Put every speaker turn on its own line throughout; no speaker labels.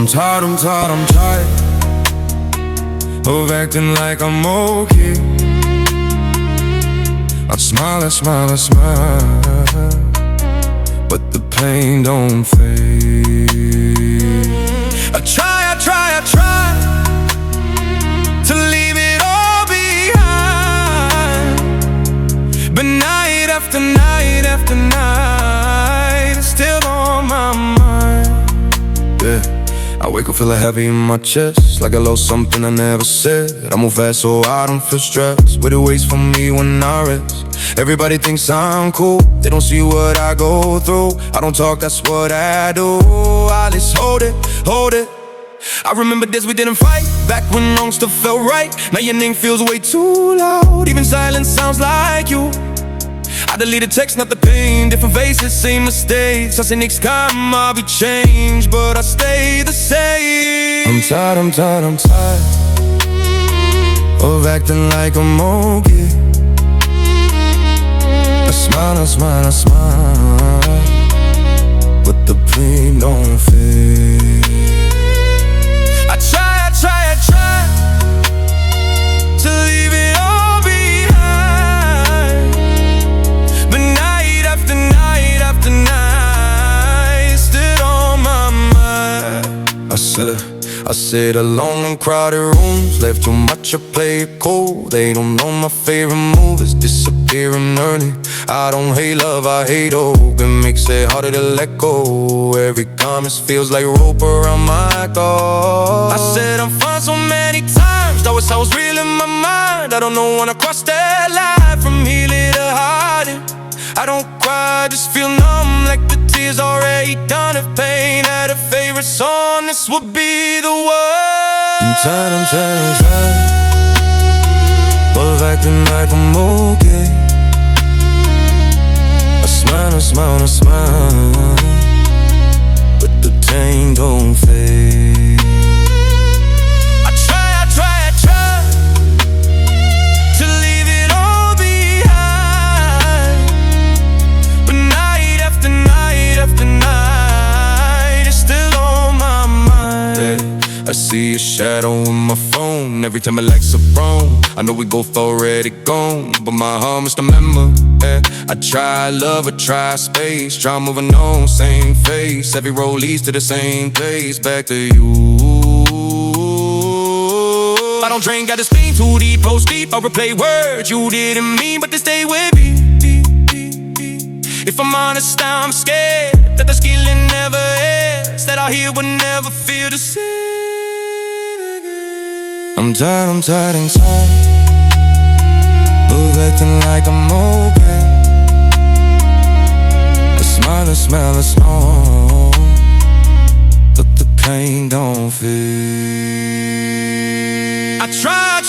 I'm tired of acting like I'm okay. I smile, but the pain don't fade. I try to leave it all behind, but night after night after night, it's still on my mind. Yeah, I wake up feeling heavy in my chest, like I lost something I never said. I move fast so I don't feel stressed, but it waits for me when I rest. Everybody thinks I'm cool, they don't see what I go through. I don't talk, that's what I do. I just hold it. I remember days we didn't fight, back when wrong stuff felt right. Now your name feels way too loud, even silence sounds like you. I deleted text, not the pain, different faces, same mistakes. I say next time I'll be changed, but I stay the same. I'm tired of acting like I'm okay. I smile, but the pain don't fade. I try to leave it all behind, but night after night after night, it's still on my mind. I sit alone in crowded rooms, left too much, I play it cool. They don't know my favorite move is disappearing early. I don't hate love, I hate hope. It makes it harder to let go. Every promise feels like rope around my thoughts. I said I'm fine so many times, that was how I was real in my mind. I don't know when I cross that line from healing to hiding. I don't cry, just feel numb, like the tears already done. If pain had a favorite song, this would be the one. I'm tired of acting like I'm okay. I smile, but the pain don't fade. I try to leave it all behind, but night after night after night, it's still on my mind. Yeah, I see a shadow on my phone every time it likes a wrong. I know we both already gone, but my heart must remember. Yeah, I try love, I try space, try moving on, same face. Every road leads to the same place, back to you. I don't drink, got this thing too deep, oh steep. I replay words you didn't mean, but they stay with me. If I'm honest, I'm scared that the skilling never ends, that out here would never feel the same again. I'm tired inside of acting like I'm okay. I smile, but the pain don't fade. I try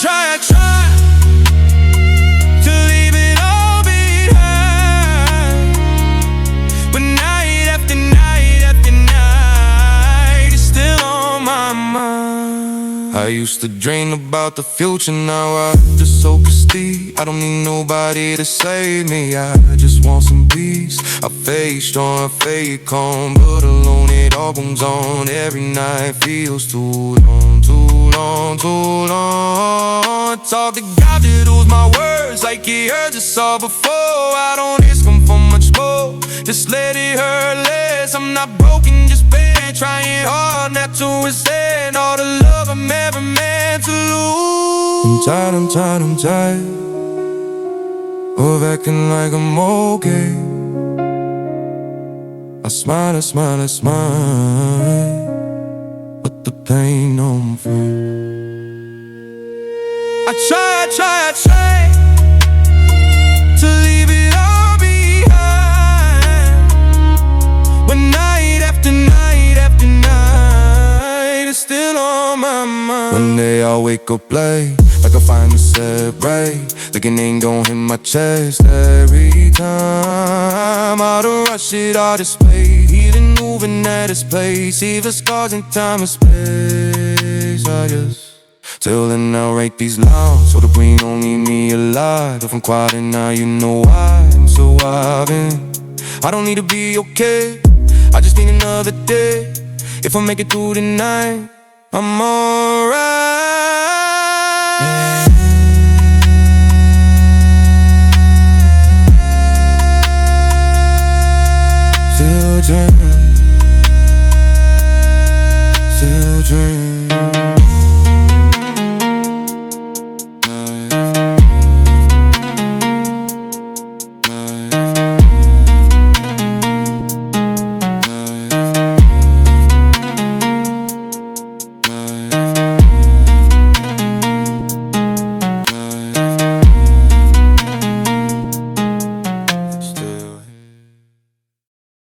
to leave it all behind, but night after night after night, it's still on my mind. I used to dream about the future, now I just so prestige. I don't need nobody to save me, I just want some peace. I fake strong, I fake calm, but alone it all comes on. Every night feels too long. Talk to God that holds my words like he heard us all before. I don't ask him for much more, just let it hurt less. I'm not broken, just bad, trying hard not to resent all the love I'm ever meant to lose. I'm tired of acting like I'm okay. I smile, but the pain don't fade. I try to leave it all behind, but night after night after night, it's still on my mind. One day I'll wake up late, like I finally separate, thinking ain't gon' hit my chest every time. Out of rush it, out of space, healing moving at its pace, even scars in time and space. I just till then I'll write these lines, so the brain don't leave me alive. If I'm quiet and now you know why I'm surviving. I don't need to be okay, I just need another day. If I make it through the night, I'm